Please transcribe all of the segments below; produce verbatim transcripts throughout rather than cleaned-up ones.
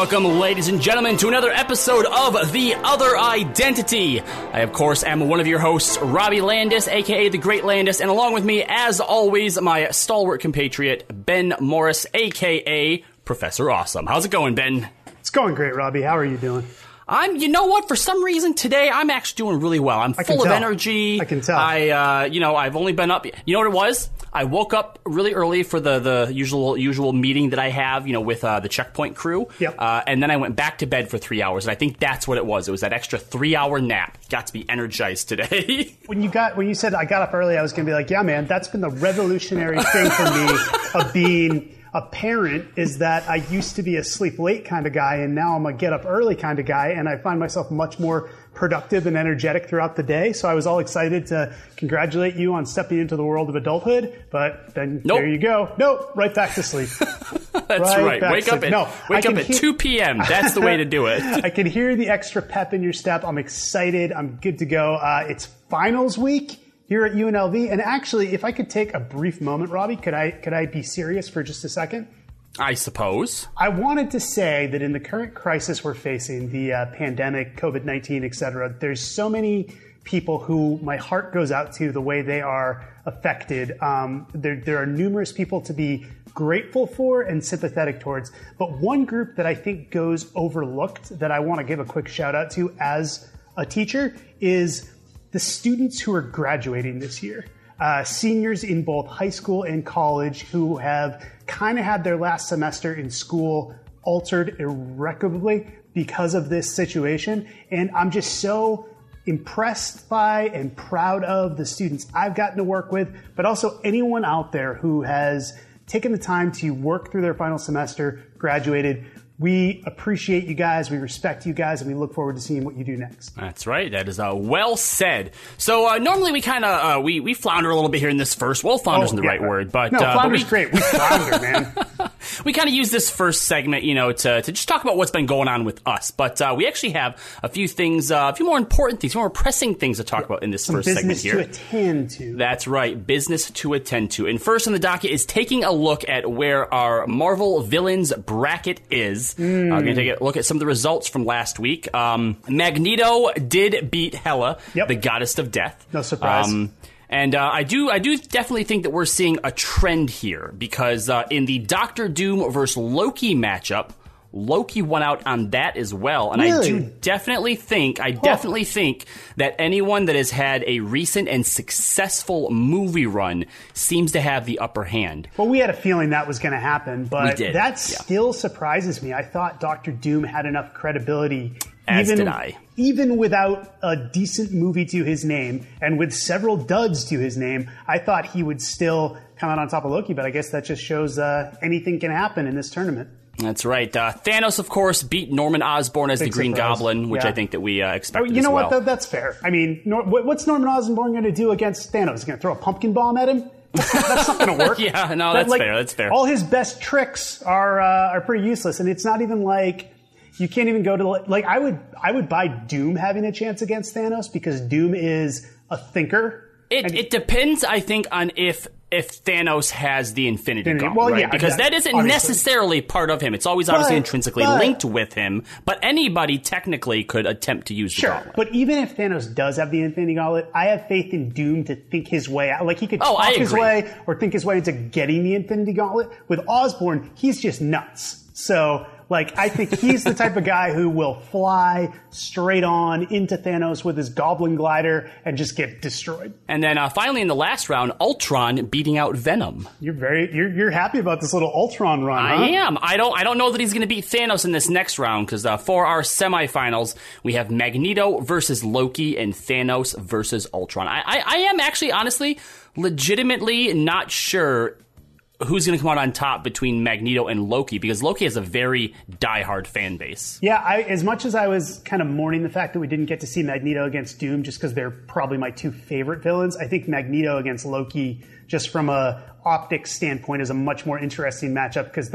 Welcome, ladies and gentlemen, to another episode of The Other Identity. I, of course, am one of your hosts, Robbie Landis, a k a. The Great Landis, and along with me, as always, my stalwart compatriot, Ben Morris, a k a. Professor Awesome. How's it going, Ben? It's going great, Robbie. How are you doing? I'm, you know what, for some reason today, I'm actually doing really well. I'm full of energy. I can tell. I, uh, you know, I've only been up, you know what it was? I woke up really early for the, the usual usual meeting that I have, you know, with uh, the checkpoint crew. Yep. Uh, and then I went back to bed for three hours, and I think that's what it was. It was that extra three-hour nap. Got to be energized today. When you got when you said I got up early, I was going to be like, yeah, man, that's been the revolutionary thing for me of being a parent, is that I used to be a sleep late kind of guy, and now I'm a get up early kind of guy, and I find myself much more productive and energetic throughout the day. So I was all excited to congratulate you on stepping into the world of adulthood, but then nope. There you go. Nope, right back to sleep. That's right. right. Wake up at, no, wake up at hear- two p.m. That's the way to do it. I can hear the extra pep in your step. I'm excited. I'm good to go. Uh, it's finals week here at U N L V. And actually, if I could take a brief moment, Robbie, could I could I be serious for just a second? I suppose. I wanted to say that in the current crisis we're facing, the uh, pandemic, COVID nineteen, et cetera, there's so many people who my heart goes out to the way they are affected. Um, there, there are numerous people to be grateful for and sympathetic towards. But one group that I think goes overlooked that I want to give a quick shout out to as a teacher is the students who are graduating this year. Uh, seniors in both high school and college who have kind of had their last semester in school altered irrecoverably because of this situation. And I'm just so impressed by and proud of the students I've gotten to work with, but also anyone out there who has taken the time to work through their final semester, graduated. We appreciate you guys, we respect you guys, and we look forward to seeing what you do next. That's right. That is uh, well said. So uh, normally we kind of uh, we we flounder a little bit here in this first. Well, flounder isn't oh, the yeah, right word, but no, uh, flounder's but we, great. We flounder, man. We kind of use this first segment, you know, to, to just talk about what's been going on with us. But uh, we actually have a few things, uh, a few more important things, more pressing things to talk yeah, about in this first segment here. Business to attend to. That's right, business to attend to. And first on the docket is taking a look at where our Marvel villains bracket is. Mm. Uh, we're going to take a look at some of the results from last week. Um, Magneto did beat Hela, yep. the goddess of death. No surprise. Um, And uh, I do I do definitely think that we're seeing a trend here because uh, in the Doctor Doom versus Loki matchup, Loki won out on that as well. And really? I do definitely think, I definitely oh. think that anyone that has had a recent and successful movie run seems to have the upper hand. Well, we had a feeling that was going to happen, but that yeah. still surprises me. I thought Doctor Doom had enough credibility. As even, did I. Even without a decent movie to his name and with several duds to his name, I thought he would still come out on top of Loki, but I guess that just shows uh, anything can happen in this tournament. That's right. Uh, Thanos, of course, beat Norman Osborn as Big the Green surprise. Goblin, which yeah. I think that we uh, expected You know as well. what, though? That's fair. I mean, Nor- what's Norman Osborn going to do against Thanos? He's going to throw a pumpkin bomb at him? That's not going to work. yeah, no, that's like, fair. That's fair. All his best tricks are uh, are pretty useless, and it's not even like you can't even go to like I would I would buy Doom having a chance against Thanos because Doom is a thinker. It and, it depends, I think, on if if Thanos has the Infinity, Infinity. Gauntlet, well, right? Yeah, because yeah, that isn't obviously. necessarily part of him. It's always obviously but, intrinsically but, linked with him, but anybody technically could attempt to use sure, the gauntlet. But even if Thanos does have the Infinity Gauntlet, I have faith in Doom to think his way out. Like he could oh, talk his way or think his way into getting the Infinity Gauntlet. With Osborn, he's just nuts. So Like, I think he's the type of guy who will fly straight on into Thanos with his Goblin glider and just get destroyed. And then uh, finally in the last round, Ultron beating out Venom. You're very you're you're happy about this little Ultron run, huh? I am. I don't I don't know that he's going to beat Thanos in this next round because uh, for our semifinals we have Magneto versus Loki and Thanos versus Ultron. I I, I am actually honestly legitimately not sure who's going to come out on top between Magneto and Loki, because Loki has a very diehard fan base. Yeah, I, as much as I was kind of mourning the fact that we didn't get to see Magneto against Doom just because they're probably my two favorite villains, I think Magneto against Loki, just from a optics standpoint, is a much more interesting matchup because that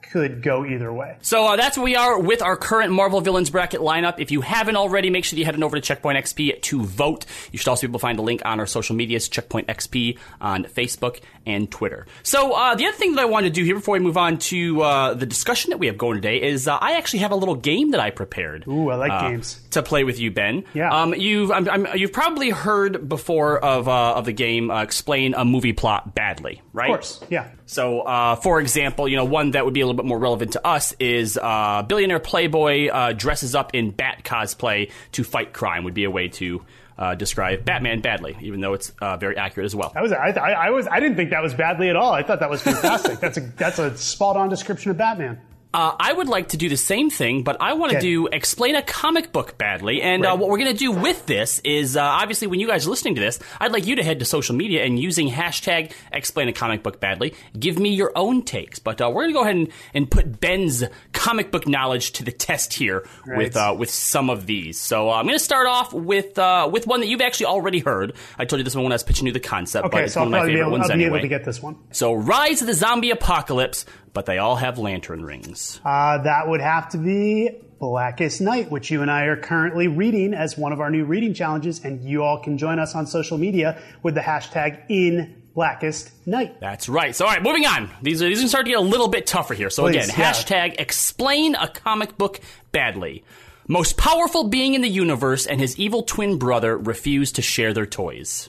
could go either way. So uh, that's where we are with our current Marvel Villains bracket lineup. If you haven't already, make sure you head on over to Checkpoint X P to vote. You should also be able to find a link on our social medias, Checkpoint X P on Facebook and Twitter. So uh, the other thing that I wanted to do here before we move on to uh, the discussion that we have going today is uh, I actually have a little game that I prepared. Ooh, I like uh, games. To play with you, Ben. Yeah. Um, you've I'm, I'm, you've probably heard before of uh, of the game uh, Explain a Movie Plot Badly, right? Of course, yeah. So, uh, for example, you know, one that would be a little bit more relevant to us is uh, billionaire playboy uh, dresses up in Bat cosplay to fight crime would be a way to uh, describe Batman badly, even though it's uh, very accurate as well. That was I, I, I was I didn't think that was badly at all. I thought that was fantastic. that's a that's a spot on description of Batman. Uh, I would like to do the same thing, but I want to Okay. do Explain a Comic Book Badly. And uh, Right. what we're going to do with this is, uh, obviously, when you guys are listening to this, I'd like you to head to social media and using hashtag Explain a Comic Book Badly, give me your own takes. But uh, we're going to go ahead and, and put Ben's comic book knowledge to the test here Right. with uh, with some of these. So uh, I'm going to start off with uh, with one that you've actually already heard. I told you this one when I was pitching you the concept, but Okay, it's so I'll one of my probably be favorite able, ones I'll be anyway. able to get this one. So Rise of the Zombie Apocalypse, but they all have lantern rings. Uh, that would have to be Blackest Night, which you and I are currently reading as one of our new reading challenges, and you all can join us on social media with the hashtag in Blackest Night. That's right. So, all right, moving on. These are these are going to start to get a little bit tougher here. So, Please, again, yeah. hashtag Explain a Comic Book Badly. Most powerful being in the universe and his evil twin brother refuse to share their toys.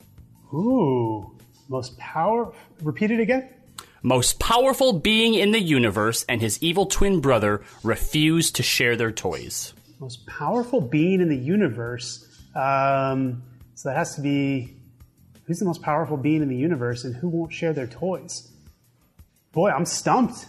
Ooh, most power. Repeat it again. Most powerful being in the universe and his evil twin brother refuse to share their toys. Most powerful being in the universe. Um, so that has to be who's the most powerful being in the universe and who won't share their toys. Boy, I'm stumped.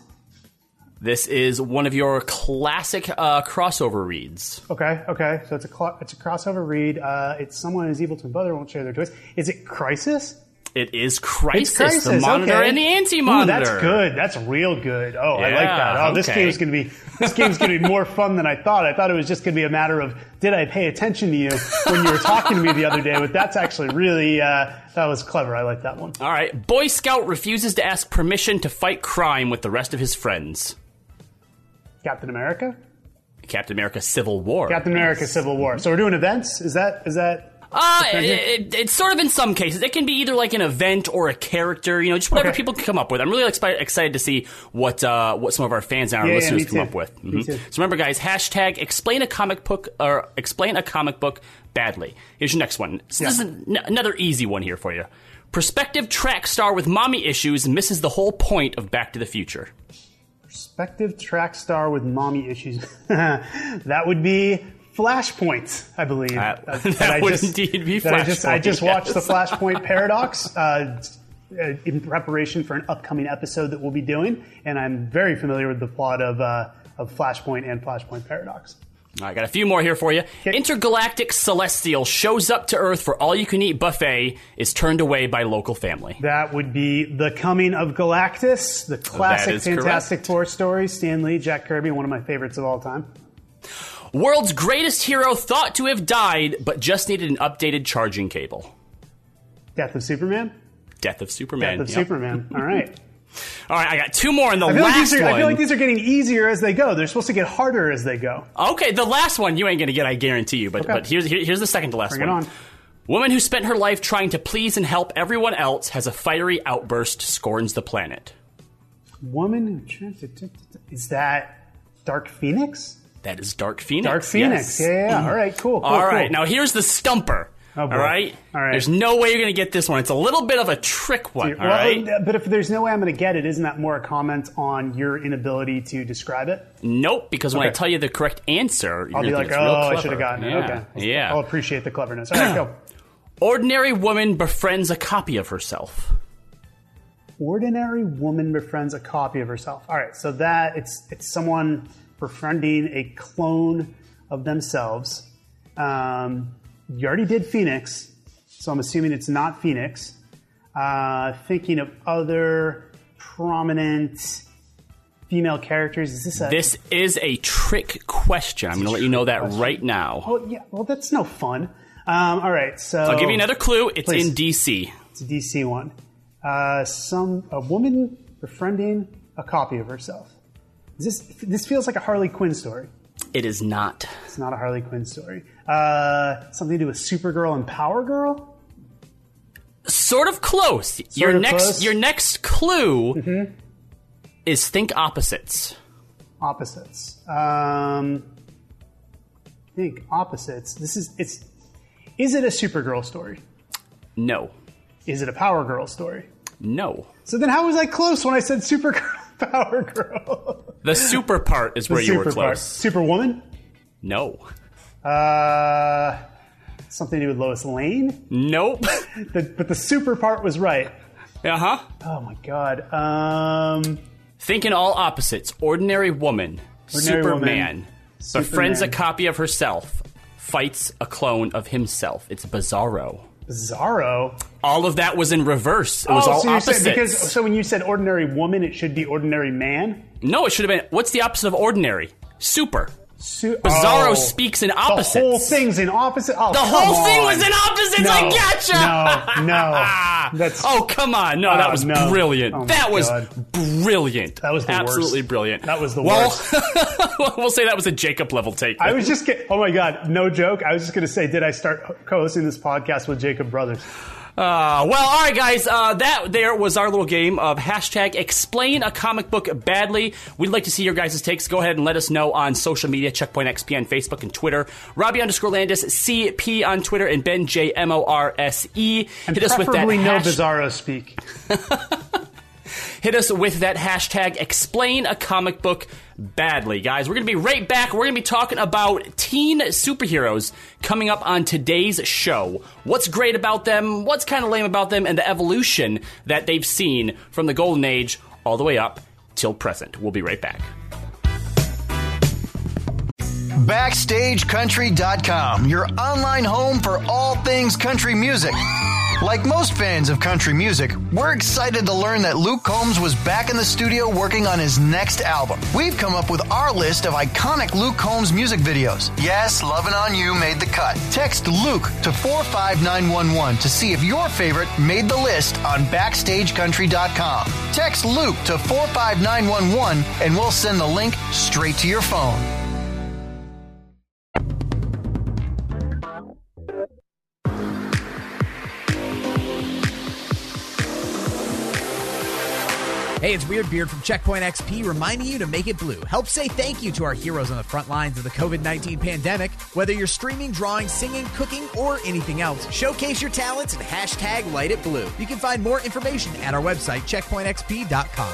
This is one of your classic uh, crossover reads. Okay, okay. So it's a cl- it's a crossover read. Uh, it's someone whose evil twin brother won't share their toys. Is it Crisis? It is Crisis, It's Crisis, the Monitor okay. and the Anti-Monitor. Ooh, that's good. That's real good. Oh, I like Yeah, that. Oh, this okay. game's gonna be this game's gonna be more fun than I thought. I thought it was just gonna be a matter of did I pay attention to you when you were talking to me the other day? But that's actually really uh, that was clever. I like that one. All right. Boy Scout refuses to ask permission to fight crime with the rest of his friends. Captain America. Captain America Civil War. Captain America Civil War. So we're doing events. Is that is that? Uh, it, it, it's sort of in some cases. It can be either like an event or a character, you know, just whatever Okay. people can come up with. I'm really expi- excited to see what uh, what some of our fans and our Yeah, yeah, listeners me come too. up with. Me Mhm. too. So remember, guys, hashtag explain a comic book or explain a comic book badly. Here's your next one. So This Yeah. is an- another easy one here for you. Prospective track star with mommy issues misses the whole point of Back to the Future. Prospective track star with mommy issues. That would be Flashpoint, I believe. That- Uh, that I would just- indeed be that I just, I Flashpoint, just watched yes. the Flashpoint Paradox uh, uh, in preparation for an upcoming episode that we'll be doing, and I'm very familiar with the plot of uh, of Flashpoint and Flashpoint Paradox. I got a few more here for you. Intergalactic Celestial shows up to Earth for all-you-can-eat buffet, is turned away by local family. That would be The Coming of Galactus, the classic is Fantastic correct. Four story. Stan Lee, Jack Kirby, one of my favorites of all time. World's greatest hero thought to have died, but just needed an updated charging cable. Death of Superman. Death of Superman. Death of Yep. Superman. All right. All right, I got two more in the I feel, like last these are, one. I feel like these are getting easier as they go. They're supposed to get harder as they go. Okay, the last one you ain't gonna get, I guarantee you. But Okay. but here's here- here's the second to last Bring one. it on. Woman who spent her life trying to please and help everyone else has a fiery outburst, scorns the planet. Woman who tries to- to- to- is that Dark Phoenix? That is Dark Phoenix. Dark Phoenix. yes. Yeah, yeah, yeah. All right, cool. cool All right, cool. now here's the stumper. Oh, boy. all right? All right. There's no way you're going to get this one. It's a little bit of a trick one. Well, all right. But if there's no way I'm going to get it, isn't that more a comment on your inability to describe it? Nope, because when I Okay. tell you the correct answer, you're I'll be gonna like, think oh, it's real I clever. should have gotten it. Yeah. Okay. Yeah. I'll appreciate the cleverness. All right, go. Ordinary woman befriends a copy of herself. Ordinary woman befriends a copy of herself. All right, so that it's it's someone befriending a clone of themselves. Um, you already did Phoenix, so I'm assuming it's not Phoenix. Uh, thinking of other prominent female characters. Is this a? This is a trick question. I'm going to let you know that question. right now. Well, yeah. Well, that's no fun. Um, all right, so I'll give you another clue. It's Please. in D C. It's a D C one. Uh, some a woman befriending a copy of herself. Is this this feels like a Harley Quinn story. It is not. It's not a Harley Quinn story. Uh, something to do with Supergirl and Power Girl? Sort of close. Sort your of next close? your next clue Mm-hmm. is think opposites. Opposites. Um, think opposites. This is it's. Is it a Supergirl story? No. Is it a Power Girl story? No. So then, how was I close when I said Supergirl, Power Girl? The super part is where The you were super close. part. Superwoman? No. Uh, something to do with Lois Lane? Nope. The, but the super part was right. Uh huh. Oh my god. Um, Thinking all opposites. Ordinary woman. Ordinary Superman. woman, Befriends a Superman. copy of herself. Fights a clone of himself. It's Bizarro. Bizarro. All of that was in reverse. It was oh, all so you opposites. said because so when you said ordinary woman, it should be ordinary man. No, it should have been. What's the opposite of ordinary? Super. Su- Bizarro oh, speaks in opposites. The whole thing's in opposite. Oh, The come whole thing on. was in opposites. No, I gotcha. No, no. That's Oh, come on. No, that Oh, was no. brilliant. Oh, my that was God. brilliant. That was the Absolutely worst. brilliant. That was the well, worst. we'll say that was a Jacob level take. I was just get, oh my god, no joke. I was just going to say, did I start co-hosting this podcast with Jacob Brothers? Uh, well, all right, guys. Uh, that there was our little game of hashtag explain a comic book badly. We'd like to see your guys' takes. Go ahead and let us know on social media, Checkpoint X P on Facebook and Twitter, Robbie underscore Landis, C P on Twitter, and Ben J M O R S E. And Hit us with that preferably no hash- Bizarro speak. Hit us with that hashtag explain a comic book badly, guys. We're going to be right back. We're going to be talking about teen superheroes coming up on today's show. What's great about them, what's kind of lame about them, and the evolution that they've seen from the golden age all the way up till present. We'll be right back. Backstage Country dot com, your online home for all things country music. Like most fans of country music, we're excited to learn that Luke Combs was back in the studio working on his next album. We've come up with our list of iconic Luke Combs music videos. Yes, Lovin' On You made the cut. Text Luke to four five nine one one to see if your favorite made the list on Backstage Country dot com. Text Luke to four five nine one one and we'll send the link straight to your phone. Hey, it's Weird Beard from Checkpoint X P reminding you to make it blue. Help say thank you to our heroes on the front lines of the covid nineteen pandemic. Whether you're streaming, drawing, singing, cooking, or anything else, showcase your talents and hashtag light it blue. You can find more information at our website, checkpoint x p dot com.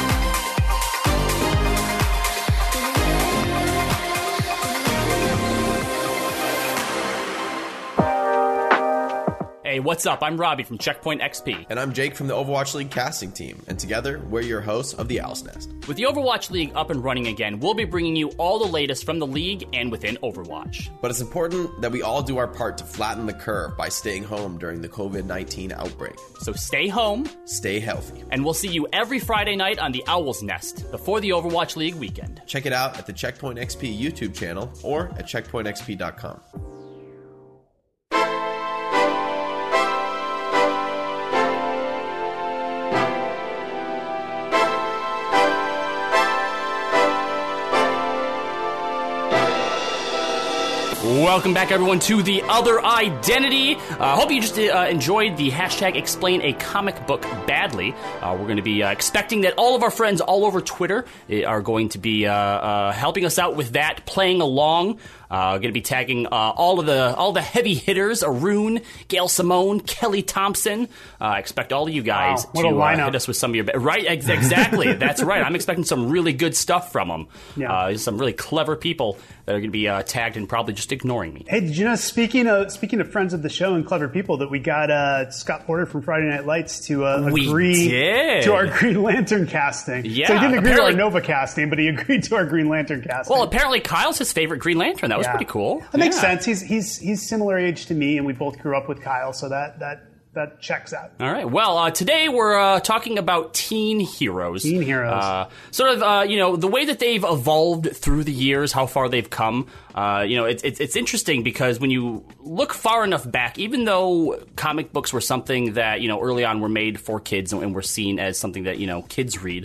Hey, what's up? I'm Robbie from Checkpoint X P. And I'm Jake from the Overwatch League casting team, and together we're your hosts of the Owl's Nest. With the Overwatch League up and running again, we'll be bringing you all the latest from the league and within Overwatch. But it's important that we all do our part to flatten the curve by staying home during the covid nineteen outbreak. So stay home, Stay healthy. and we'll see you every Friday night on the Owl's Nest before the Overwatch League weekend. Check it out at the Checkpoint X P YouTube channel or at checkpoint x p dot com. Welcome back, everyone, to The Other Identity. I uh, hope you just uh, enjoyed the hashtag explain a comic book badly. Uh, we're going to be uh, expecting that all of our friends all over Twitter uh, are going to be uh, uh, helping us out with that, playing along. Uh, going to be tagging uh, all of the all the heavy hitters: Arun, Gail Simone, Kelly Thompson. I uh, expect all of you guys Wow, what to a uh, lineup. hit us with some of your right. Ex- exactly, that's right. I'm expecting some really good stuff from them. Yeah. Uh, some really clever people that are going to be uh, tagged and probably just ignoring me. Hey, did you know, speaking of speaking of friends of the show and clever people, that we got uh, Scott Porter from Friday Night Lights to uh, We agree did. to our Green Lantern casting. Yeah, so he didn't agree to our apparently- Nova casting, but he agreed to our Green Lantern casting. Well, apparently Kyle's his favorite Green Lantern. That was Yeah. pretty cool. That makes Yeah. sense. He's he's he's similar age to me, and we both grew up with Kyle, so that that that checks out. All right. Well, uh, today we're uh, talking about teen heroes. Teen heroes. Uh, sort of, uh, you know, the way that they've evolved through the years, how far they've come. Uh, you know, it's, it's it's interesting because when you look far enough back, even though comic books were something that, you know, early on were made for kids and were seen as something that, you know, kids read,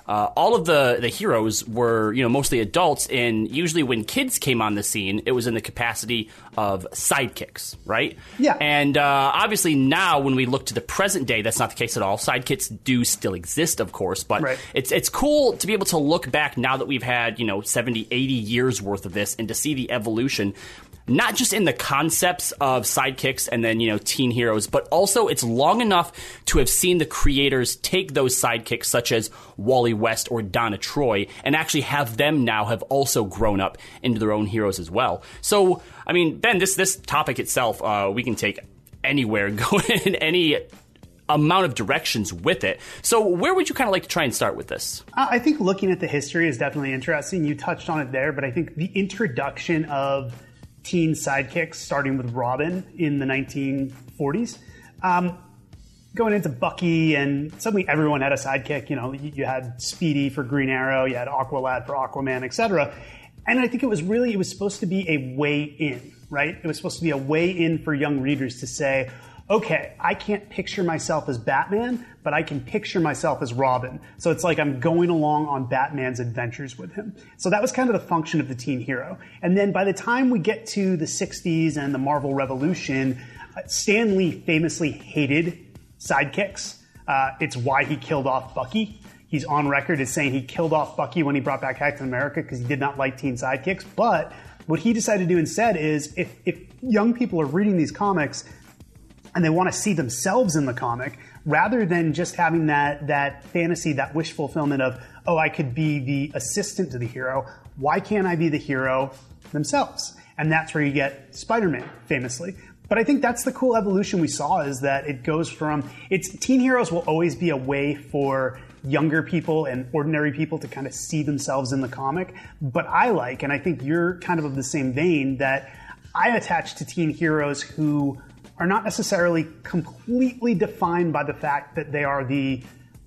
uh, all of the, the heroes were, you know, mostly adults, and usually when kids came on the scene, it was in the capacity of sidekicks, right? Yeah. And uh, obviously now when we look to the present day, that's not the case at all. Sidekicks do still exist, of course, but right. it's it's cool to be able to look back now that we've had, you know, seventy, eighty years worth of this, and to see the evolution. Not just in the concepts of sidekicks and then, you know, teen heroes, but also it's long enough to have seen the creators take those sidekicks such as Wally West or Donna Troy and actually have them now have also grown up into their own heroes as well. So, I mean, Ben, this, this topic itself, uh, we can take anywhere, go in any amount of directions with it. So where would you kind of like to try and start with this? I think looking at the history is definitely interesting. You touched on it there, but I think the introduction of teen sidekicks, starting with Robin in the nineteen forties. Um, going into Bucky, and suddenly everyone had a sidekick. You know, you, you had Speedy for Green Arrow, you had Aqualad for Aquaman, et cetera. And I think it was really, it was supposed to be a way in, right? It was supposed to be a way in for young readers to say, okay, I can't picture myself as Batman, but I can picture myself as Robin. So it's like I'm going along on Batman's adventures with him. So that was kind of the function of the teen hero. And then by the time we get to the sixties and the Marvel Revolution, uh, Stan Lee famously hated sidekicks. Uh, it's why he killed off Bucky. He's on record as saying he killed off Bucky when he brought back Captain America because he did not like teen sidekicks. But what he decided to do instead is if, if young people are reading these comics and they want to see themselves in the comic, rather than just having that that fantasy, that wish fulfillment of, oh, I could be the assistant to the hero, why can't I be the hero themselves? And that's where you get Spider-Man, famously. But I think that's the cool evolution we saw, is that it goes from, it's teen heroes will always be a way for younger people and ordinary people to kind of see themselves in the comic. But I like, and I think you're kind of of the same vein, that I attach to teen heroes who are not necessarily completely defined by the fact that they are the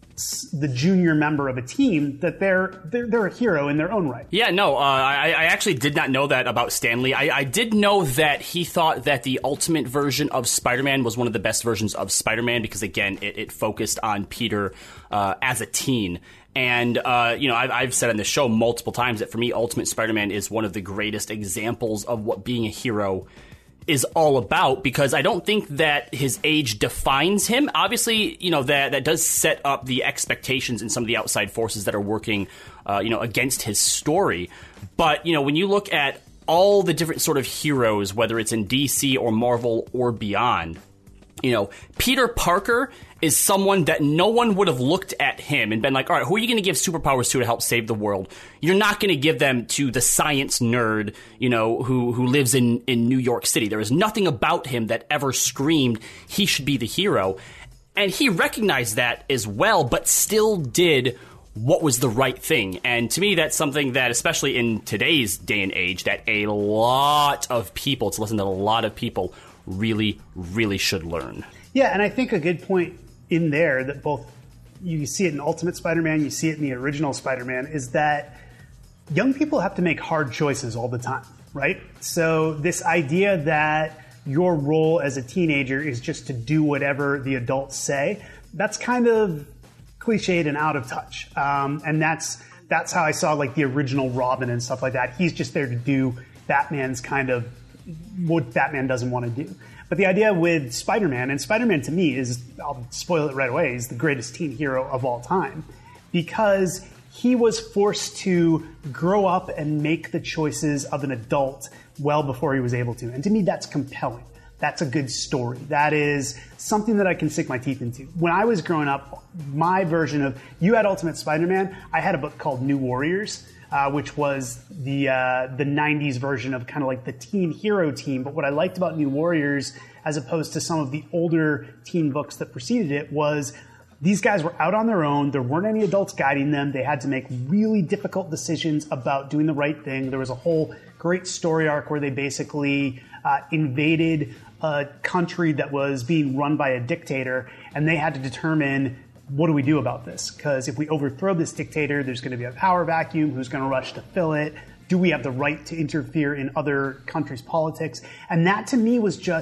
the junior member of a team, that they're they're, they're a hero in their own right. Yeah, no, uh, I, I actually did not know that about Stan Lee. I, I did know that he thought that the Ultimate version of Spider-Man was one of the best versions of Spider-Man because, again, it, it focused on Peter uh, as a teen. And, uh, you know, I've, I've said on the show multiple times that for me, Ultimate Spider-Man is one of the greatest examples of what being a hero is all about, because I don't think that his age defines him. Obviously, you know, that that does set up the expectations in some of the outside forces that are working, uh, you know, against his story. But, you know, when you look at all the different sort of heroes, whether it's in D C or Marvel or beyond, you know, Peter Parker is someone that no one would have looked at him and been like, all right, who are you going to give superpowers to to help save the world? You're not going to give them to the science nerd, you know, who, who lives in, in New York City. There is nothing about him that ever screamed he should be the hero. And he recognized that as well, but still did what was the right thing. And to me, that's something that, especially in today's day and age, that a lot of people, to listen to a lot of people, really, really should learn. Yeah, and I think a good point in there that both you see it in Ultimate Spider-Man, you see it in the original Spider-Man, is that young people have to make hard choices all the time, right? So this idea that your role as a teenager is just to do whatever the adults say, that's kind of cliched and out of touch. Um, and that's that's how I saw like the original Robin and stuff like that. He's just there to do Batman's kind of what Batman doesn't want to do. But the idea with Spider-Man, and Spider-Man to me is, I'll spoil it right away, is the greatest teen hero of all time, because he was forced to grow up and make the choices of an adult well before he was able to. And to me, that's compelling. That's a good story. That is something that I can sink my teeth into. When I was growing up, my version of, you had Ultimate Spider-Man, I had a book called New Warriors, Uh, which was the uh, the nineties version of kind of like the teen hero team. But what I liked about New Warriors, as opposed to some of the older teen books that preceded it, was these guys were out on their own. There weren't any adults guiding them. They had to make really difficult decisions about doing the right thing. There was a whole great story arc where they basically uh, invaded a country that was being run by a dictator, and they had to determine, what do we do about this? Because if we overthrow this dictator, there's going to be a power vacuum. Who's going to rush to fill it? Do we have the right to interfere in other countries' politics? And that to me was just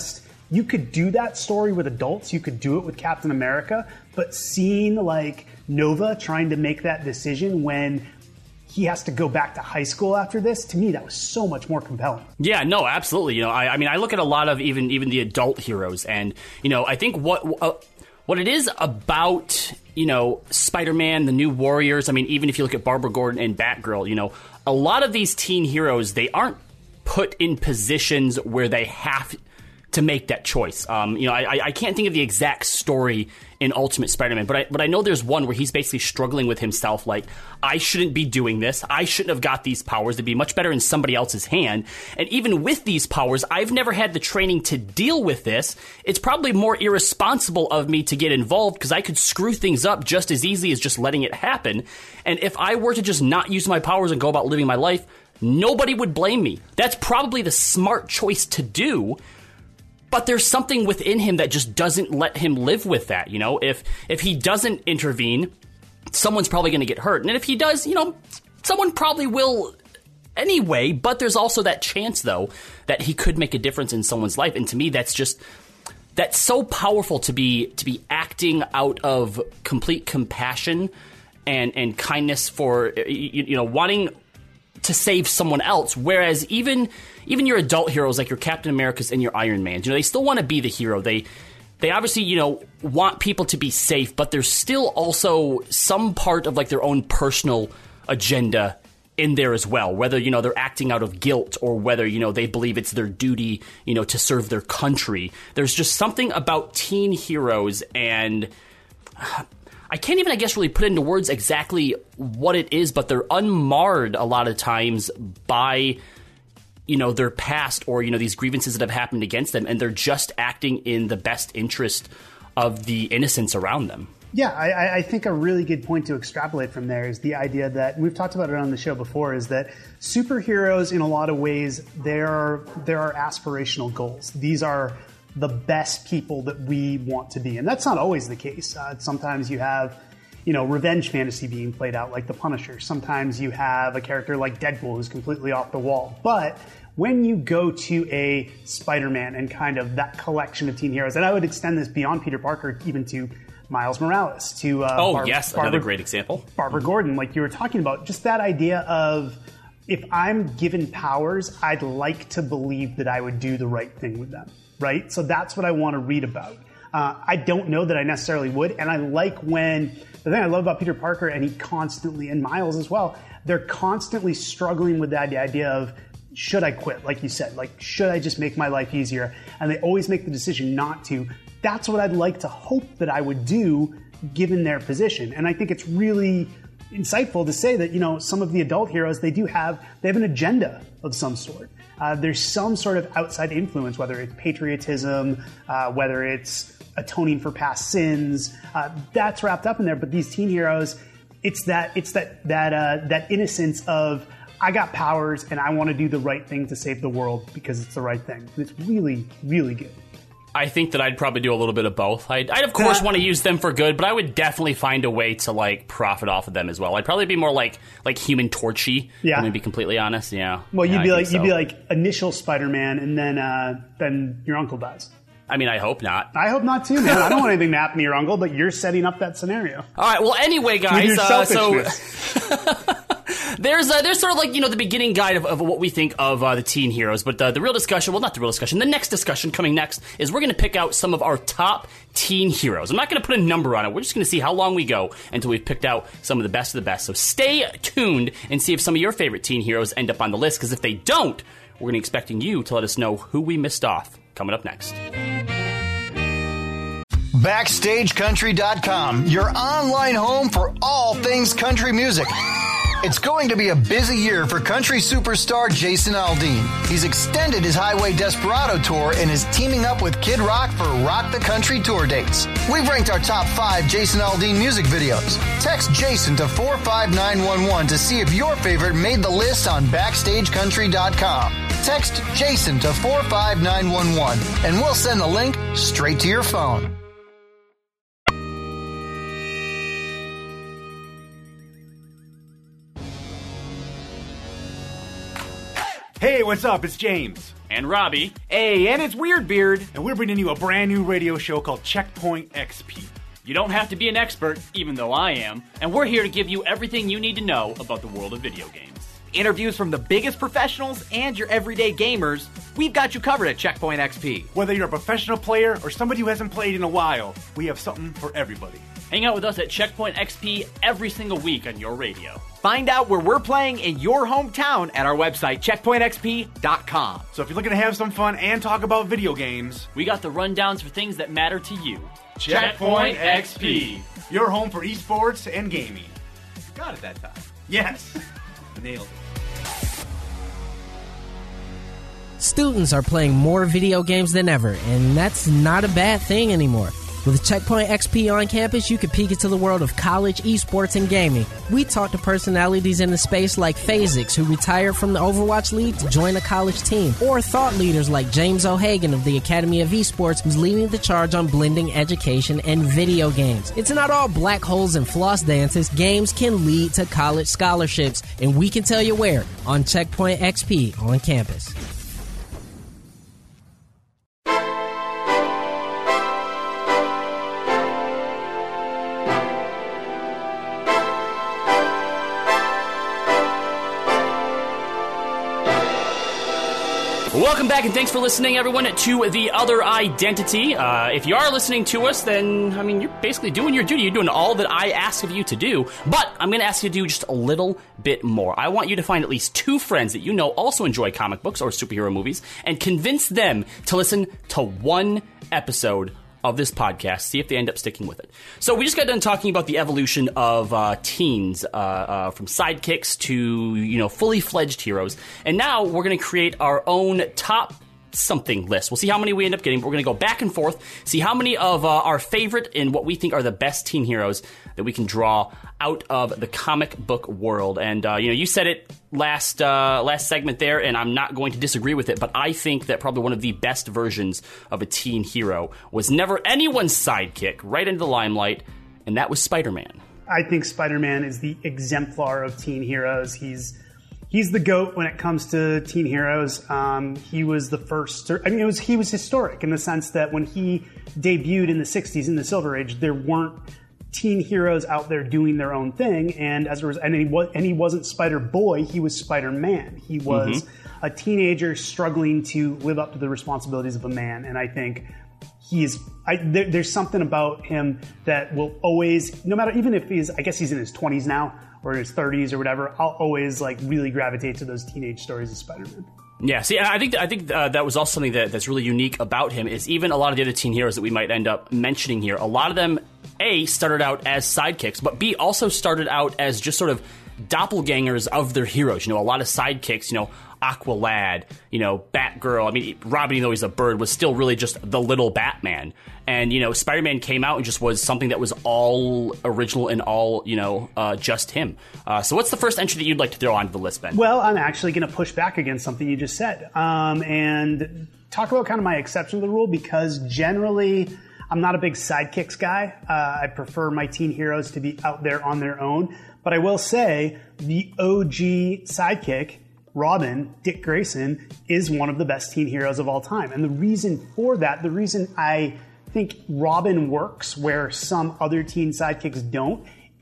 you could do that story with adults. You could do it with Captain America. But seeing like Nova trying to make that decision when he has to go back to high school after this, to me, that was so much more compelling. Yeah, no, absolutely. You know, I, I mean, I look at a lot of even even the adult heroes, and you know, I think what uh, what it is about, you know, Spider-Man, the New Warriors. I mean, even if you look at Barbara Gordon and Batgirl, you know, a lot of these teen heroes, they aren't put in positions where they have to make that choice. Um, you know, I, I can't think of the exact story in Ultimate Spider-Man, but I, but I know there's one where he's basically struggling with himself, like, I shouldn't be doing this. I shouldn't have got these powers. They'd be much better in somebody else's hand. And even with these powers, I've never had the training to deal with this. It's probably more irresponsible of me to get involved because I could screw things up just as easily as just letting it happen. And if I were to just not use my powers and go about living my life, nobody would blame me. That's probably the smart choice to do. But there's something within him that just doesn't let him live with that, you know? If if he doesn't intervene, someone's probably going to get hurt. And if he does, you know, someone probably will anyway. But there's also that chance, though, that he could make a difference in someone's life. And to me, that's just... that's so powerful to be to be acting out of complete compassion and, and kindness for, you, you know, wanting to save someone else. Whereas even... even your adult heroes like your Captain Americas and your Iron Mans, you know, they still want to be the hero. They they obviously, you know, want people to be safe, but there's still also some part of like their own personal agenda in there as well. Whether, you know, they're acting out of guilt or whether, you know, they believe it's their duty, you know, to serve their country. There's just something about teen heroes, and I can't even, I guess, really put into words exactly what it is, but they're unmarred a lot of times by, you know, their past or, you know, these grievances that have happened against them, and they're just acting in the best interest of the innocents around them. Yeah, I, I think a really good point to extrapolate from there is the idea that, and we've talked about it on the show before, is that superheroes, in a lot of ways, there are, there are aspirational goals. These are the best people that we want to be, and that's not always the case. Uh, sometimes you have, you know, revenge fantasy being played out like the Punisher. Sometimes you have a character like Deadpool who's completely off the wall. But when you go to a Spider-Man and kind of that collection of teen heroes, and I would extend this beyond Peter Parker even to Miles Morales, to uh, oh Bar- yes, Barbara, another great example, Barbara Gordon, like you were talking about. Just that idea of, if I'm given powers, I'd like to believe that I would do the right thing with them, right? So that's what I want to read about. Uh, I don't know that I necessarily would, and I like when, the thing I love about Peter Parker, and he constantly, and Miles as well, they're constantly struggling with that idea of, should I quit? Like you said, like, should I just make my life easier? And they always make the decision not to. That's what I'd like to hope that I would do given their position. And I think it's really insightful to say that, you know, some of the adult heroes, they do have, they have an agenda of some sort. Uh, there's some sort of outside influence, whether it's patriotism, uh, whether it's atoning for past sins, uh, that's wrapped up in there. But these teen heroes, it's that it's that that uh, that innocence of, I got powers and I want to do the right thing to save the world because it's the right thing. And it's really, really good. I think that I'd probably do a little bit of both. I'd, I'd of course want to use them for good, but I would definitely find a way to like profit off of them as well. I'd probably be more like like Human Torchy. Yeah, to be completely honest. Yeah. Well, you'd yeah, be I like so. you'd be like initial Spider-Man, and then uh, then your uncle dies. I mean, I hope not. I hope not too, man. I don't want anything to happen to your uncle, but you're setting up that scenario. All right. Well, anyway, guys. With your uh, so there's uh, there's sort of like, you know, the beginning guide of, of what we think of uh, the teen heroes, but uh, the real discussion, well, not the real discussion. The next discussion coming next is we're going to pick out some of our top teen heroes. I'm not going to put a number on it. We're just going to see how long we go until we've picked out some of the best of the best. So stay tuned and see if some of your favorite teen heroes end up on the list. Because if they don't, we're going to be expecting you to let us know who we missed off. Coming up next. Backstage Country dot com, your online home for all things country music. It's going to be a busy year for country superstar Jason Aldean. He's extended his Highway Desperado tour and is teaming up with Kid Rock for Rock the Country tour dates. We've ranked our top five Jason Aldean music videos. Text Jason to four five nine one one to see if your favorite made the list on Backstage Country dot com. Text Jason to four five nine one one and we'll send the link straight to your phone. Hey, what's up? It's James. And Robbie. Hey, and it's Weird Beard. And we're bringing you a brand new radio show called Checkpoint X P. You don't have to be an expert, even though I am, and we're here to give you everything you need to know about the world of video games. Interviews from the biggest professionals and your everyday gamers, we've got you covered at Checkpoint X P. Whether you're a professional player or somebody who hasn't played in a while, we have something for everybody. Hang out with us at Checkpoint X P every single week on your radio. Find out where we're playing in your hometown at our website, checkpoint x p dot com. So if you're looking to have some fun and talk about video games, we got the rundowns for things that matter to you. Checkpoint X P, your home for esports and gaming. You got it that time. Yes. Nailed it. Students are playing more video games than ever, and that's not a bad thing anymore. With Checkpoint X P on campus, you can peek into the world of college, esports, and gaming. We talk to personalities in the space like Phasix, who retired from the Overwatch League to join a college team, or thought leaders like James O'Hagan of the Academy of Esports, who's leading the charge on blending education and video games. It's not all black holes and floss dances. Games can lead to college scholarships, and we can tell you where on Checkpoint X P on campus. Welcome back, and thanks for listening, everyone, to The Other Identity. Uh, if you are listening to us, then, I mean, you're basically doing your duty. You're doing all that I ask of you to do, but I'm going to ask you to do just a little bit more. I want you to find at least two friends that you know also enjoy comic books or superhero movies and convince them to listen to one episode of this podcast, see if they end up sticking with it. So we just got done talking about the evolution of uh, teens, uh, uh, from sidekicks to, you know, fully fledged heroes. And now we're going to create our own top something list. We'll see how many we end up getting, but we're going to go back and forth, see how many of uh, our favorite and what we think are the best teen heroes that we can draw out of the comic book world. And, uh, you know, you said it last uh, last segment there, and I'm not going to disagree with it, but I think that probably one of the best versions of a teen hero was never anyone's sidekick, right into the limelight, and that was Spider-Man. I think Spider-Man is the exemplar of teen heroes. He's he's the GOAT when it comes to teen heroes. Um, he was the first. I mean, it was he was historic in the sense that when he debuted in the sixties in the Silver Age, there weren't teen heroes out there doing their own thing, and as a result, and he was, and he wasn't Spider-Boy, he was Spider-Man. He was mm-hmm. a teenager struggling to live up to the responsibilities of a man, and I think he's. I, there, there's something about him that will always, no matter, even if he's, I guess he's in his twenties now or in his thirties or whatever, I'll always like really gravitate to those teenage stories of Spider-Man. Yeah, see, I think I think uh, that was also something that, that's really unique about him is even a lot of the other teen heroes that we might end up mentioning here, a lot of them, A, started out as sidekicks, but B, also started out as just sort of doppelgangers of their heroes. You know, a lot of sidekicks, you know, Aqualad, you know, Batgirl. I mean, Robin, even though he's a bird, was still really just the little Batman. And, you know, Spider-Man came out and just was something that was all original and all, you know, uh, just him. Uh, so what's the first entry that you'd like to throw onto the list, Ben? Well, I'm actually going to push back against something you just said um, and talk about kind of my exception to the rule, because generally I'm not a big sidekicks guy. Uh, I prefer my teen heroes to be out there on their own. But I will say the O G sidekick, Robin, Dick Grayson, is one of the best teen heroes of all time. And the reason for that, the reason I think Robin works where some other teen sidekicks don't,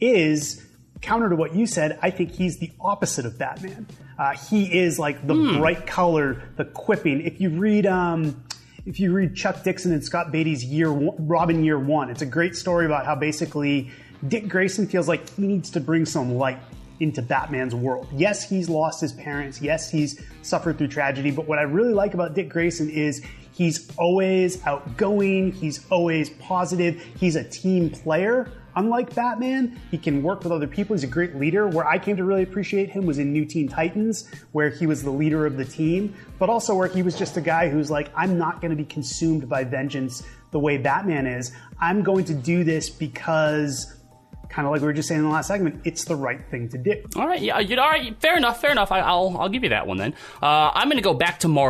is counter to what you said. I think he's the opposite of Batman. Uh, he is like the mm. bright color, the quipping. If you read, um, if you read Chuck Dixon and Scott Beatty's Year One, Robin Year One, it's a great story about how basically Dick Grayson feels like he needs to bring some light into Batman's world. Yes, he's lost his parents. Yes, he's suffered through tragedy. But what I really like about Dick Grayson is he's always outgoing. He's always positive. He's a team player. Unlike Batman, he can work with other people. He's a great leader. Where I came to really appreciate him was in New Teen Titans, where he was the leader of the team, but also where he was just a guy who's like, I'm not going to be consumed by vengeance the way Batman is. I'm going to do this because, kind of like we were just saying in the last segment, it's the right thing to do. All right, yeah, all right, fair enough, fair enough. I, I'll I'll give you that one then. Uh, I'm going to go back to Marvel.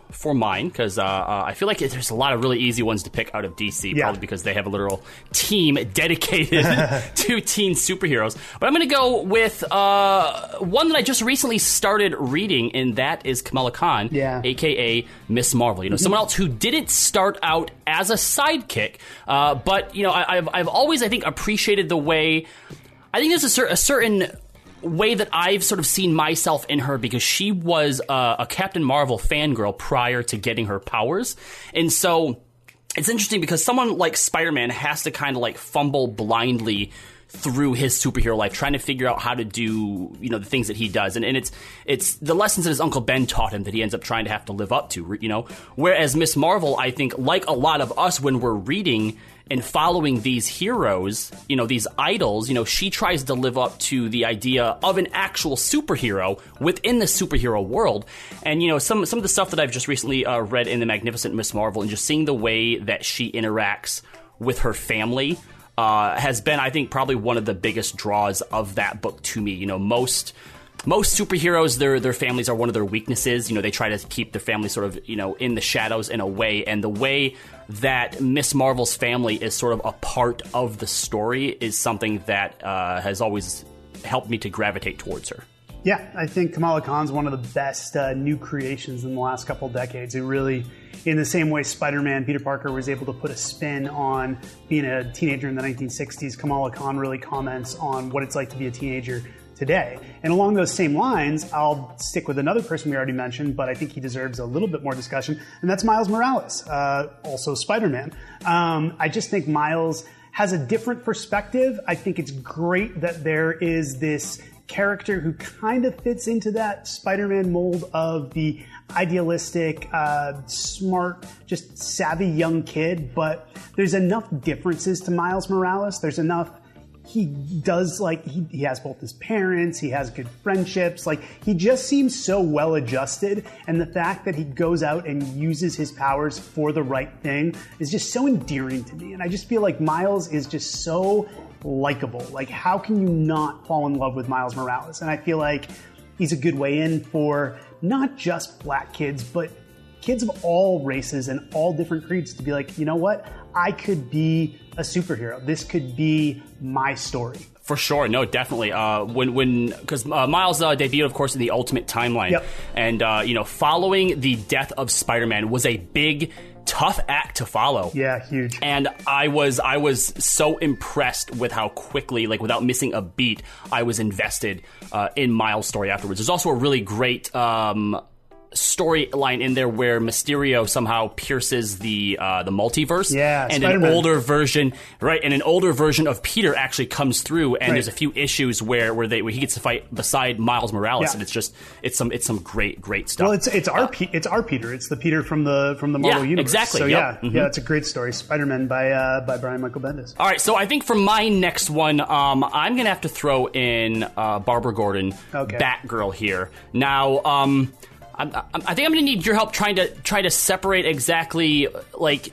for mine because uh, uh, I feel like there's a lot of really easy ones to pick out of D C, yeah. probably because they have a literal team dedicated to teen superheroes. But I'm going to go with uh, one that I just recently started reading, and that is Kamala Khan, yeah. a k a. Miss Marvel. You know, someone else who didn't start out as a sidekick, uh, but, you know, I, I've, I've always, I think, appreciated the way... I think there's a, cer- a certain... way that I've sort of seen myself in her because she was uh, a Captain Marvel fangirl prior to getting her powers. And so it's interesting because someone like Spider-Man has to kind of like fumble blindly through his superhero life, trying to figure out how to do, you know, the things that he does. And, and it's it's the lessons that his Uncle Ben taught him that he ends up trying to have to live up to, you know. Whereas Miss Marvel, I think, like a lot of us when we're reading and following these heroes, you know, these idols, you know, she tries to live up to the idea of an actual superhero within the superhero world. And, you know, some some of the stuff that I've just recently uh, read in The Magnificent Miss Marvel and just seeing the way that she interacts with her family uh, has been, I think, probably one of the biggest draws of that book to me. You know, most... Most superheroes, their their families are one of their weaknesses. You know, they try to keep their family sort of, you know, in the shadows in a way. And the way that Miss Marvel's family is sort of a part of the story is something that uh, has always helped me to gravitate towards her. Yeah, I think Kamala Khan's one of the best uh, new creations in the last couple decades. It really, in the same way Spider-Man, Peter Parker was able to put a spin on being a teenager in the nineteen sixties, Kamala Khan really comments on what it's like to be a teenager today. And along those same lines, I'll stick with another person we already mentioned, but I think he deserves a little bit more discussion, and that's Miles Morales, uh, also Spider-Man. Um, I just think Miles has a different perspective. I think it's great that there is this character who kind of fits into that Spider-Man mold of the idealistic, uh, smart, just savvy young kid, but there's enough differences to Miles Morales. There's enough He does, like, he, he has both his parents, he has good friendships, like, he just seems so well adjusted, and the fact that he goes out and uses his powers for the right thing is just so endearing to me. And I just feel like Miles is just so likable. Like, how can you not fall in love with Miles Morales? And I feel like he's a good way in for not just black kids, but kids of all races and all different creeds to be like, you know what? I could be a superhero. This could be my story. For sure, no, definitely. Uh, when when because uh, Miles uh, debuted, of course, in the Ultimate Timeline, yep. and uh, you know, following the death of Spider-Man was a big, tough act to follow. Yeah, huge. And I was I was so impressed with how quickly, like without missing a beat, I was invested uh, in Miles' story afterwards. There's also a really great Um, storyline in there where Mysterio somehow pierces the uh, the multiverse, yeah, and Spider-Man. an older version, right? And an older version of Peter actually comes through, and right. there's a few issues where where they where he gets to fight beside Miles Morales, yeah. and it's just it's some it's some great great stuff. Well, it's it's our uh, it's our Peter. It's the Peter from the from the Marvel yeah, universe. Exactly. So yep. yeah, mm-hmm. yeah, it's a great story. Spider-Man by uh, by Brian Michael Bendis. All right, so I think for my next one, um, I'm gonna have to throw in uh, Barbara Gordon, okay. Batgirl here. Now, um. I'm, I think I'm going to need your help trying to try to separate exactly like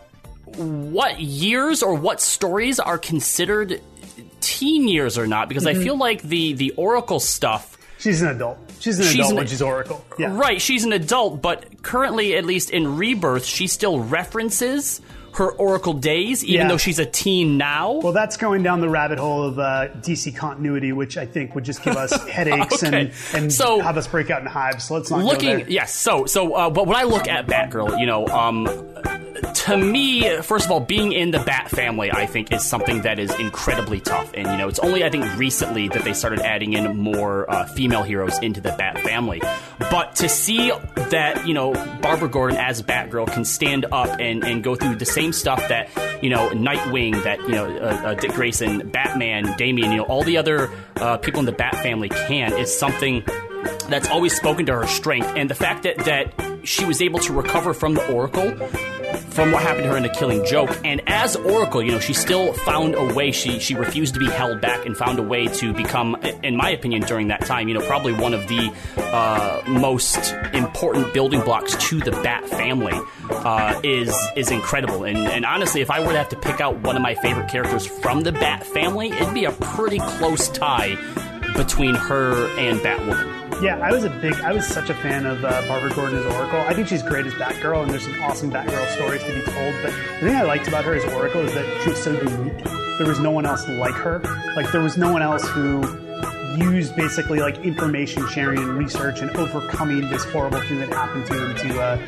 what years or what stories are considered teen years or not, because mm-hmm. I feel like the the Oracle stuff. She's an adult. She's an she's adult an, when she's Oracle. Yeah. Right, she's an adult, but currently, at least in Rebirth, she still references her Oracle days, even yeah. though she's a teen now. Well, that's going down the rabbit hole of uh, D C continuity, which I think would just give us headaches okay. and, and so, have us break out in hives. So let's not looking, go there. Yes, so, so uh, but when I look at Batgirl, you know, um, to me, first of all, being in the Bat family, I think, is something that is incredibly tough. And, you know, it's only, I think, recently that they started adding in more uh, female heroes into the Bat family. But to see that, you know, Barbara Gordon as Batgirl can stand up and, and go through the same stuff that, you know, Nightwing, that, you know, uh, uh, Dick Grayson, Batman, Damian, you know, all the other uh, people in the Bat family can, is something that's always spoken to her strength. And the fact that, that she was able to recover from the Oracle, from what happened to her in The Killing Joke, and as Oracle, you know, she still found a way. She she refused to be held back and found a way to become, in my opinion, during that time, you know, probably one of the uh, most important building blocks to the Bat family. Uh, is is incredible. And, and honestly, if I were to have to pick out one of my favorite characters from the Bat family, it'd be a pretty close tie between her and Batwoman. Yeah, I was a big, I was such a fan of uh, Barbara Gordon as Oracle. I think she's great as Batgirl, and there's some awesome Batgirl stories to be told. But the thing I liked about her as Oracle is that she was so unique. There was no one else like her. Like, there was no one else who used basically like information sharing and research and overcoming this horrible thing that happened to him to uh,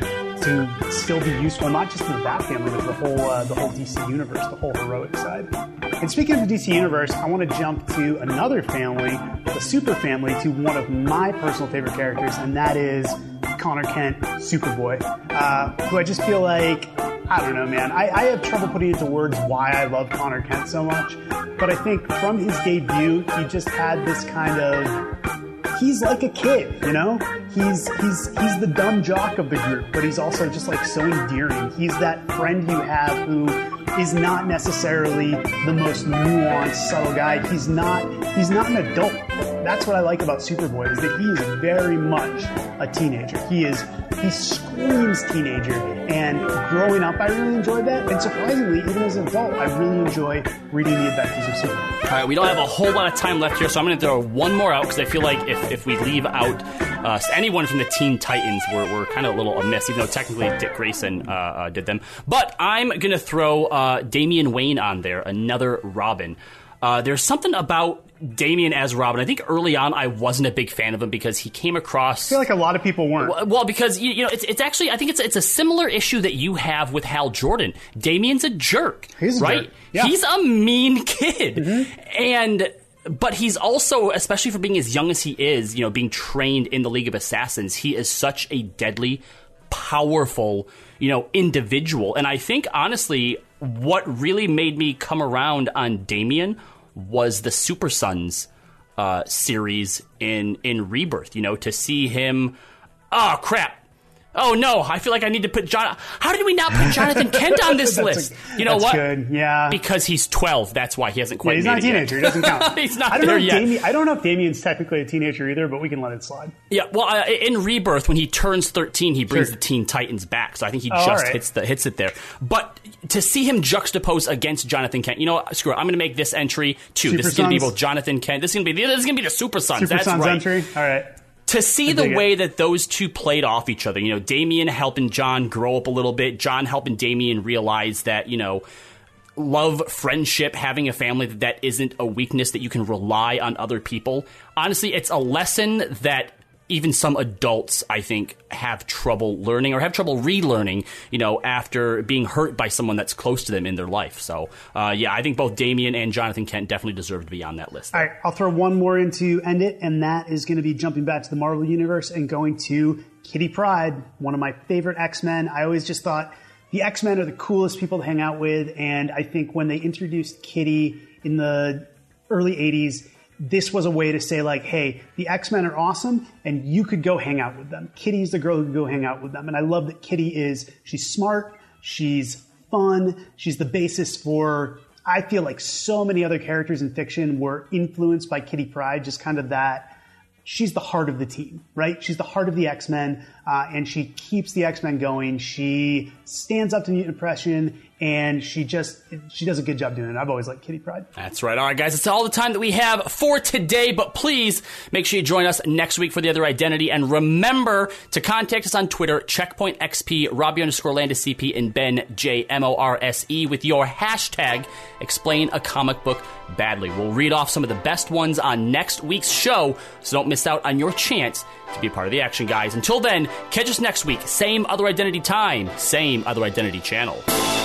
to still be useful, not just to the Bat family, but the whole uh, the whole D C universe, the whole heroic side. And speaking of the D C universe, I want to jump to another family, the Super family, to one of my personal favorite characters, and that is Connor Kent, Superboy, uh, who I just feel like, I don't know, man. I, I have trouble putting into words why I love Connor Kent so much, but I think from his debut, he just had this kind of, he's like a kid, you know? He's he's he's the dumb jock of the group, but he's also just like so endearing. He's that friend you have who is not necessarily the most nuanced, subtle guy. He's not he's not an adult. That's what I like about Superboy, is that he is very much a teenager. He is he screams teenager, and growing up I really enjoyed that, and surprisingly, even as an adult, I really enjoy reading the adventures of Superboy. All right, we don't have a whole lot of time left here, so I'm going to throw one more out because I feel like if, if we leave out uh, anyone from the Teen Titans, we're, we're kind of a little amiss, even though technically Dick Grayson uh, uh, did them. But I'm going to throw uh, Damian Wayne on there, another Robin. Uh, there's something about Damian as Robin. I think early on I wasn't a big fan of him because he came across. I feel like a lot of people weren't. Well, because you, you know, it's it's actually I think it's it's a similar issue that you have with Hal Jordan. Damian's a jerk, He's a right? jerk. Yeah. He's a mean kid, Mm-hmm. and but he's also, especially for being as young as he is, you know, being trained in the League of Assassins, he is such a deadly, powerful, you know, individual. And I think honestly, what really made me come around on Damian was the Super Sons uh, series in in Rebirth. You know, to see him. Oh crap! Oh no! I feel like I need to put John. How did we not put Jonathan Kent on this list? A, you know that's what? Good. Yeah, because he's twelve. That's why he hasn't quite. Yeah, he's made not a it teenager. Yet. He doesn't count. He's not I don't there know if yet. Damian, I don't know if Damian's technically a teenager either, but we can let it slide. Yeah, well, uh, in Rebirth, when he turns thirteen, he brings Sure. the Teen Titans back. So I think he Oh, just right. hits the hits it there. But to see him juxtapose against Jonathan Kent, you know what? Screw it. I'm going to make this entry too. Super this is going to be Sons? both Jonathan Kent. This is going to be this is going to be the Super Sons. Super That's Sons right. entry. All right. To see I the dig way it. that those two played off each other, you know, Damian helping John grow up a little bit, John helping Damian realize that, you know, love, friendship, having a family, that that isn't a weakness, that you can rely on other people. Honestly, it's a lesson that even some adults, I think, have trouble learning or have trouble relearning, you know, after being hurt by someone that's close to them in their life. So, uh, yeah, I think both Damian and Jonathan Kent definitely deserve to be on that list. All right, I'll throw one more in to end it, and that is going to be jumping back to the Marvel Universe and going to Kitty Pryde, one of my favorite X-Men. I always just thought the X-Men are the coolest people to hang out with, and I think when they introduced Kitty in the early eighties, this was a way to say, like, hey, the X-Men are awesome, and you could go hang out with them. Kitty's the girl who could go hang out with them. And I love that Kitty is, she's smart, she's fun, she's the basis for, I feel like so many other characters in fiction were influenced by Kitty Pryde, just kind of that, she's the heart of the team, right? She's the heart of the X-Men, uh, and she keeps the X-Men going. She stands up to mutant oppression, and she just, she does a good job doing it. I've always liked Kitty Pryde. That's right. All right, guys, it's all the time that we have for today, but please make sure you join us next week for The Other Identity, and remember to contact us on Twitter, Checkpoint X P, Robbie underscore Landis C P, and Ben J M O R S E with your hashtag Explain a Comic Book Badly. We'll read off some of the best ones on next week's show, so don't miss out on your chance to be a part of the action, guys. Until then, catch us next week. Same Other Identity time, same Other Identity channel.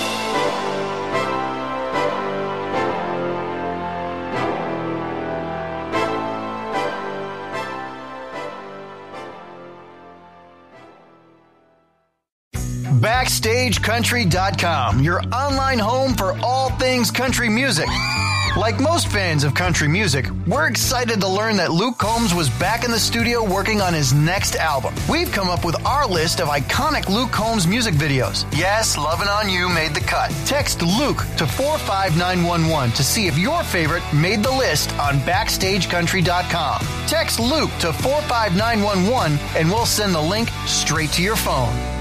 Backstage Country dot com, your online home for all things country music. Like most fans of country music, we're excited to learn that Luke Combs was back in the studio working on his next album. We've come up with our list of iconic Luke Combs music videos. Yes, Lovin' On You made the cut. Text Luke to four five nine one one to see if your favorite made the list on Backstage Country dot com. Text Luke to four five nine one one and we'll send the link straight to your phone.